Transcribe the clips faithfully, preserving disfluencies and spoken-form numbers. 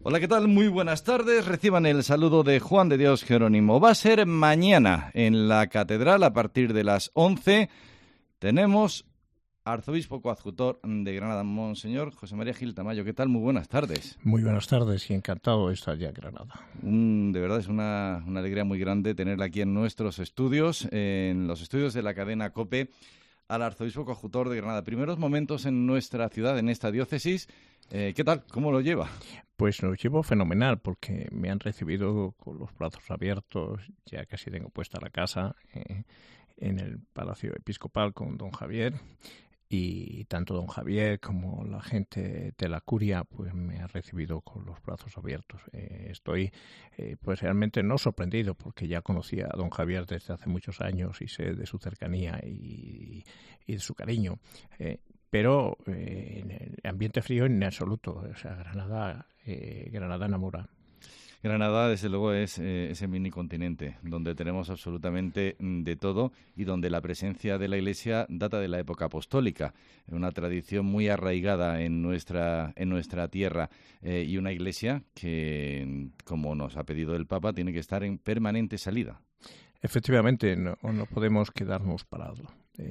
Hola, ¿qué tal? Muy buenas tardes. Reciban el saludo de Juan de Dios Jerónimo. Va a ser mañana en la Catedral a partir de las once. Tenemos arzobispo coadjutor de Granada, Monseñor José María Gil Tamayo. ¿Qué tal? Muy buenas tardes. Muy buenas tardes y encantado de estar ya en Granada. Un, de verdad es una, una alegría muy grande tenerla aquí en nuestros estudios, en los estudios de la cadena COPE, al arzobispo coadjutor de Granada. Primeros momentos en nuestra ciudad, en esta diócesis. Eh, ¿Qué tal? ¿Cómo lo lleva? Pues lo llevo fenomenal porque me han recibido con los brazos abiertos. Ya casi tengo puesta la casa eh, en el Palacio Episcopal con don Javier. Y tanto don Javier como la gente de la curia pues me ha recibido con los brazos abiertos. Eh, estoy eh, pues realmente no sorprendido porque ya conocía a don Javier desde hace muchos años y sé de su cercanía y, y de su cariño. Eh, pero eh, en el ambiente frío en absoluto. O sea, Granada, eh, Granada enamora. Granada, desde luego, es eh, ese mini continente donde tenemos absolutamente de todo y donde la presencia de la Iglesia data de la época apostólica, una tradición muy arraigada en nuestra en nuestra tierra eh, y una Iglesia que, como nos ha pedido el Papa, tiene que estar en permanente salida. Efectivamente, no, no podemos quedarnos parados.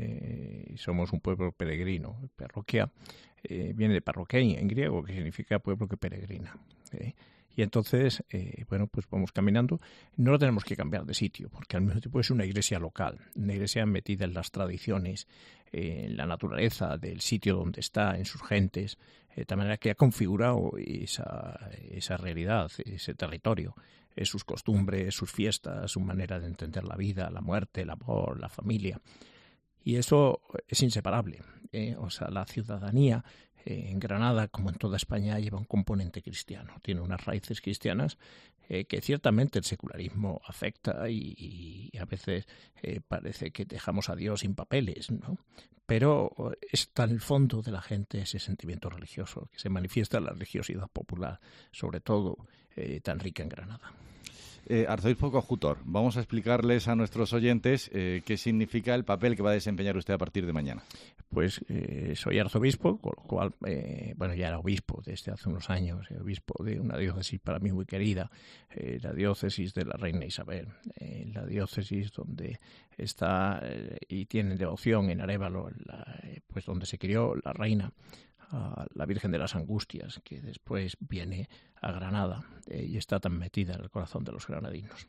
Eh, somos un pueblo peregrino. Parroquia eh, viene de parroquein en griego, que significa pueblo que peregrina. Eh. Y entonces, eh, bueno, pues vamos caminando. No lo tenemos que cambiar de sitio, porque al mismo tiempo es una iglesia local, una iglesia metida en las tradiciones, eh, en la naturaleza del sitio donde está, en sus gentes, eh, de tal manera que ha configurado esa, esa realidad, ese territorio, eh, sus costumbres, sus fiestas, su manera de entender la vida, la muerte, el amor, la familia. Y eso es inseparable. Eh, o sea, la ciudadanía eh, en Granada, como en toda España, lleva un componente cristiano. Tiene unas raíces cristianas eh, que ciertamente el secularismo afecta y, y a veces eh, parece que dejamos a Dios sin papeles, ¿no? Pero está en el fondo de la gente ese sentimiento religioso que se manifiesta en la religiosidad popular, sobre todo eh, tan rica en Granada. Eh, arzobispo coadjutor, vamos a explicarles a nuestros oyentes eh, qué significa el papel que va a desempeñar usted a partir de mañana. Pues eh, soy arzobispo, con lo cual, eh, bueno, ya era obispo desde hace unos años, eh, obispo de una diócesis para mí muy querida, eh, la diócesis de la Reina Isabel, eh, la diócesis donde está eh, y tiene devoción en Arévalo, la, eh, pues donde se crió la reina, a la Virgen de las Angustias, que después viene a Granada eh, y está tan metida en el corazón de los granadinos.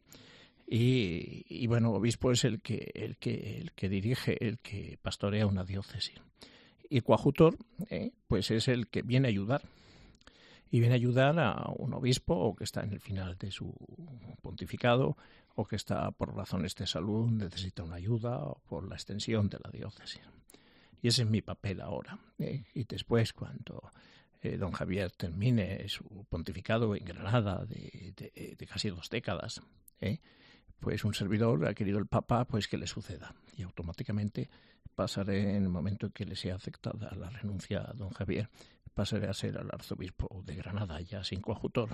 Y, y bueno, obispo es el que, el que el que dirige, el que pastorea una diócesis. Y coadjutor, eh, pues es el que viene a ayudar. Y viene a ayudar a un obispo o que está en el final de su pontificado o que está por razones de salud, necesita una ayuda o por la extensión de la diócesis. Y ese es mi papel ahora. ¿eh? Y después, cuando eh, don Javier termine su pontificado en Granada de, de, de casi dos décadas, ¿eh? pues un servidor ha querido el Papa pues que le suceda. Y automáticamente pasaré, en el momento en que le sea aceptada la renuncia a don Javier, pasaré a ser el arzobispo de Granada, ya sin coadjutor.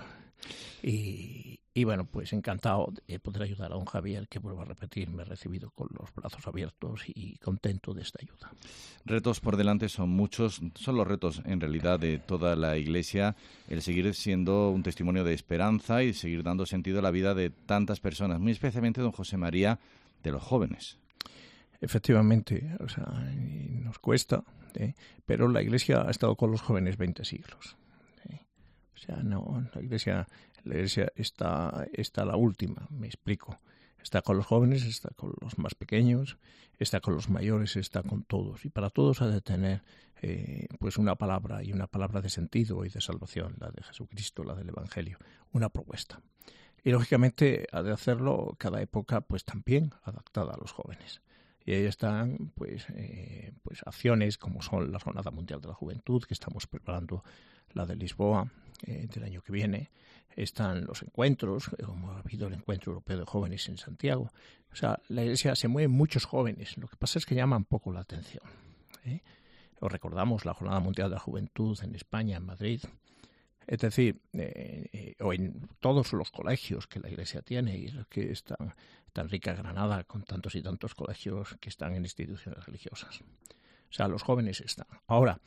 Y, y bueno, pues encantado de poder ayudar a don Javier, que vuelvo a repetir, me ha recibido con los brazos abiertos y contento de esta ayuda. Retos por delante son muchos, son los retos en realidad de toda la Iglesia, el seguir siendo un testimonio de esperanza y seguir dando sentido a la vida de tantas personas, muy especialmente, don José María, de los jóvenes. Efectivamente, o sea, nos cuesta, ¿eh? pero la Iglesia ha estado con los jóvenes veinte siglos. ¿eh? O sea, no, la Iglesia, la Iglesia está, está la última, me explico. Está con los jóvenes, está con los más pequeños, está con los mayores, está con todos. Y para todos ha de tener eh, pues una palabra y una palabra de sentido y de salvación, la de Jesucristo, la del Evangelio, una propuesta. Y lógicamente ha de hacerlo cada época pues también adaptada a los jóvenes. Y ahí están pues, eh, pues acciones como son la Jornada Mundial de la Juventud, que estamos preparando la de Lisboa eh, del año que viene. Están los encuentros, como ha habido el Encuentro Europeo de Jóvenes en Santiago. O sea, la Iglesia se mueve muchos jóvenes. Lo que pasa es que llaman poco la atención. ¿eh? Os recordamos la Jornada Mundial de la Juventud en España, en Madrid. Es decir, eh, eh, o en todos los colegios que la Iglesia tiene y que están tan rica Granada con tantos y tantos colegios que están en instituciones religiosas. O sea, los jóvenes están. Ahora,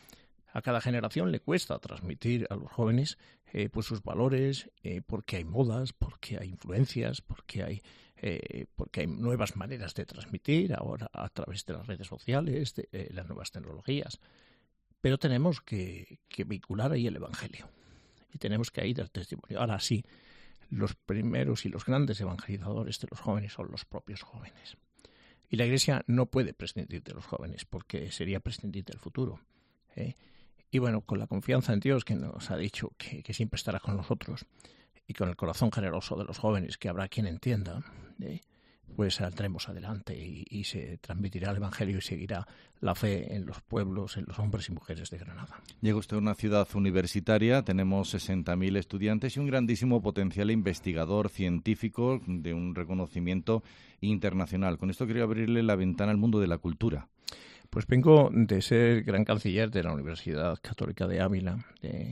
A cada generación le cuesta transmitir a los jóvenes eh, pues sus valores, eh, porque hay modas, porque hay influencias, porque hay, eh, porque hay nuevas maneras de transmitir, ahora a través de las redes sociales, de eh, las nuevas tecnologías. Pero tenemos que, que vincular ahí el Evangelio y tenemos que ir al testimonio. Ahora sí, los primeros y los grandes evangelizadores de los jóvenes son los propios jóvenes. Y la Iglesia no puede prescindir de los jóvenes porque sería prescindir del futuro. ¿eh? Y bueno, con la confianza en Dios que nos ha dicho que, que siempre estará con nosotros y con el corazón generoso de los jóvenes, que habrá quien entienda, ¿eh? pues saldremos adelante y, y se transmitirá el Evangelio y seguirá la fe en los pueblos, en los hombres y mujeres de Granada. Llega usted a una ciudad universitaria, tenemos sesenta mil estudiantes y un grandísimo potencial investigador científico de un reconocimiento internacional. Con esto quería abrirle la ventana al mundo de la cultura. Pues vengo de ser gran canciller de la Universidad Católica de Ávila eh,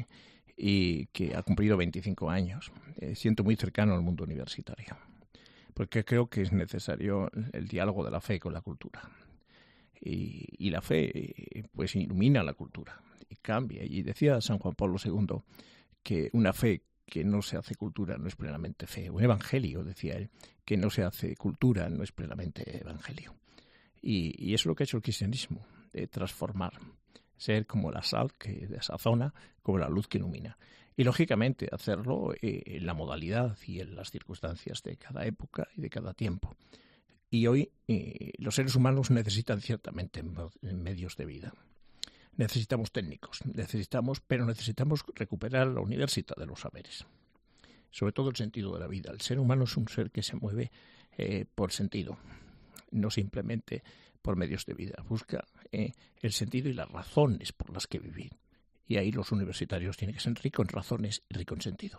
y que ha cumplido veinticinco años. Eh, siento muy cercano al mundo universitario, porque creo que es necesario el diálogo de la fe con la cultura. Y, y la fe pues ilumina la cultura y cambia. Y decía San Juan Pablo segundo que una fe que no se hace cultura no es plenamente fe. Un evangelio, decía él, que no se hace cultura no es plenamente evangelio. Y, y eso es lo que ha hecho el cristianismo, eh, transformar, ser como la sal que desazona, como la luz que ilumina. Y, lógicamente, hacerlo eh, en la modalidad y en las circunstancias de cada época y de cada tiempo. Y hoy eh, los seres humanos necesitan ciertamente medios de vida. Necesitamos técnicos, necesitamos, pero necesitamos recuperar la universidad de los saberes. Sobre todo el sentido de la vida. El ser humano es un ser que se mueve eh, por sentido, no simplemente por medios de vida. Busca eh, el sentido y las razones por las que vivir. Y ahí los universitarios tienen que ser ricos en razones y ricos en sentido.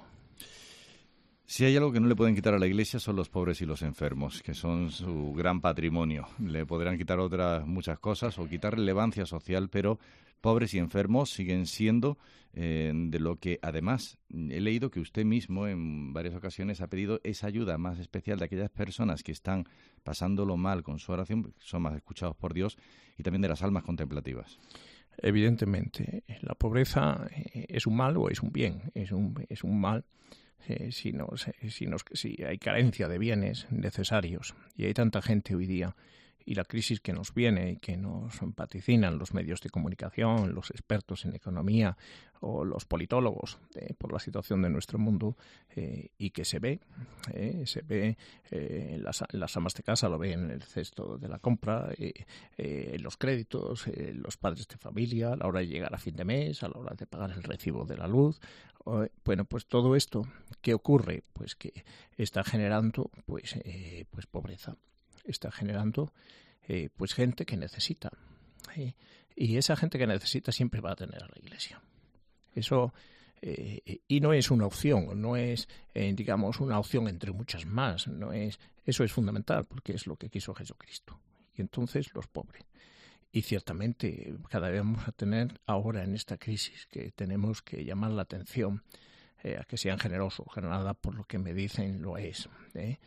Si hay algo que no le pueden quitar a la Iglesia son los pobres y los enfermos, que son su gran patrimonio. Le podrán quitar otras muchas cosas o quitar relevancia social, pero pobres y enfermos siguen siendo eh, de lo que, además, he leído que usted mismo en varias ocasiones ha pedido esa ayuda más especial de aquellas personas que están pasándolo mal con su oración, son más escuchados por Dios, y también de las almas contemplativas. Evidentemente, la pobreza es un mal o es un bien, es un, es un mal. Eh, si, nos, eh, si, nos, si hay carencia de bienes necesarios y hay tanta gente hoy día y la crisis que nos viene y que nos vaticinan los medios de comunicación, los expertos en economía o los politólogos eh, por la situación de nuestro mundo eh, y que se ve, eh, se ve eh, en las, las amas de casa, lo ven en el cesto de la compra, eh, eh, en los créditos, eh, los padres de familia, a la hora de llegar a fin de mes, a la hora de pagar el recibo de la luz. Bueno, pues todo esto, ¿qué ocurre? Pues que está generando pues, eh, pues pobreza, está generando eh, pues gente que necesita. ¿eh? Y esa gente que necesita siempre va a tener a la Iglesia. Eso, eh, y no es una opción, no es, eh, digamos, una opción entre muchas más. No es, eso es fundamental porque es lo que quiso Jesucristo. Y entonces los pobres. Y ciertamente cada vez vamos a tener ahora en esta crisis que tenemos que llamar la atención eh, a que sean generosos. Granada, por lo que me dicen, lo es. ¿eh?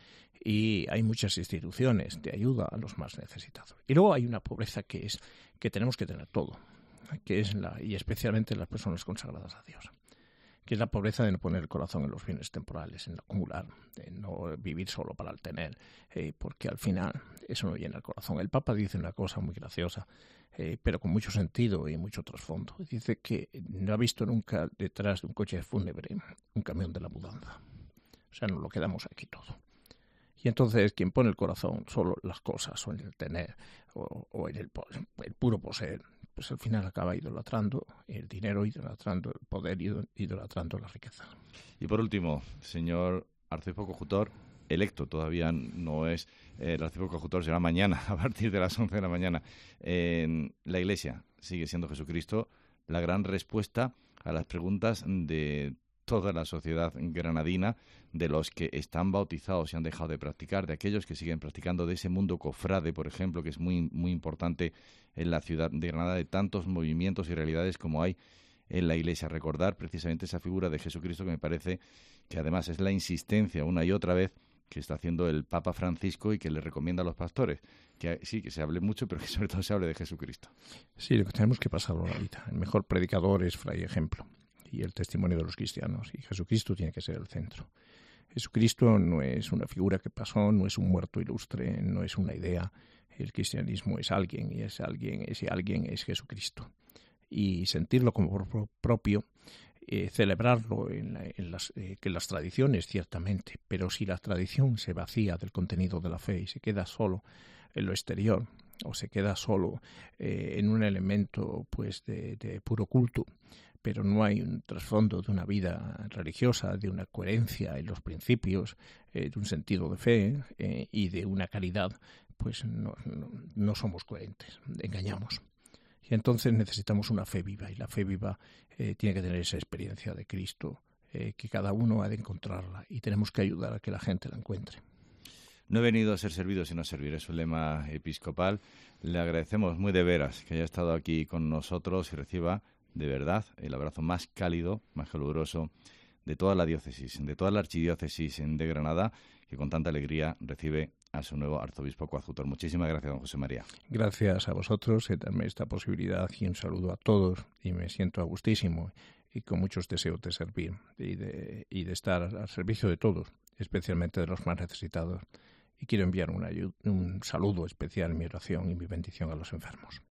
Y hay muchas instituciones de ayuda a los más necesitados. Y luego hay una pobreza que es que tenemos que tener todo, que es la, y especialmente las personas consagradas a Dios, que es la pobreza de no poner el corazón en los bienes temporales, en acumular, de no vivir solo para el tener, eh, porque al final eso no llena el corazón. El Papa dice una cosa muy graciosa, eh, pero con mucho sentido y mucho trasfondo. Dice que no ha visto nunca detrás de un coche fúnebre un camión de la mudanza. O sea, nos lo quedamos aquí todo. Y entonces quien pone el corazón solo en las cosas, o en el tener, o, o en el, el puro poseer, pues al final acaba idolatrando el dinero, idolatrando el poder, idolatrando la riqueza. Y por último, señor arzobispo coadjutor, electo, todavía no es, eh, el arzobispo coadjutor será mañana, a partir de las once de la mañana. Eh, la Iglesia sigue siendo Jesucristo la gran respuesta a las preguntas de toda la sociedad granadina, de los que están bautizados y han dejado de practicar, de aquellos que siguen practicando, de ese mundo cofrade, por ejemplo, que es muy, muy importante en la ciudad de Granada, de tantos movimientos y realidades como hay en la Iglesia. Recordar precisamente esa figura de Jesucristo que me parece que además es la insistencia una y otra vez que está haciendo el Papa Francisco y que le recomienda a los pastores. Que sí, que se hable mucho, pero que sobre todo se hable de Jesucristo. Sí, lo que tenemos que pasarlo la vida. El mejor predicador es Fray Ejemplo y el testimonio de los cristianos. Y Jesucristo tiene que ser el centro. Jesucristo no es una figura que pasó, no es un muerto ilustre, no es una idea. El cristianismo es alguien y ese alguien, ese alguien es Jesucristo. Y sentirlo como propio, eh, celebrarlo en, la, en las, eh, que las tradiciones, ciertamente, pero si la tradición se vacía del contenido de la fe y se queda solo en lo exterior o se queda solo eh, en un elemento pues de, de puro culto, pero no hay un trasfondo de una vida religiosa, de una coherencia en los principios, eh, de un sentido de fe eh, y de una caridad, pues no, no, no somos coherentes, engañamos. Y entonces necesitamos una fe viva, y la fe viva eh, tiene que tener esa experiencia de Cristo, eh, que cada uno ha de encontrarla, y tenemos que ayudar a que la gente la encuentre. No he venido a ser servido sino a servir, es un lema episcopal. Le agradecemos muy de veras que haya estado aquí con nosotros y reciba de verdad el abrazo más cálido, más caluroso de toda la diócesis, de toda la archidiócesis de Granada, que con tanta alegría recibe a su nuevo arzobispo coadjutor. Muchísimas gracias, don José María. Gracias a vosotros y darme esta posibilidad, y un saludo a todos, y me siento a gustísimo y con muchos deseos de servir y de, y de estar al servicio de todos, especialmente de los más necesitados. Y quiero enviar una, un saludo especial, mi oración y mi bendición a los enfermos.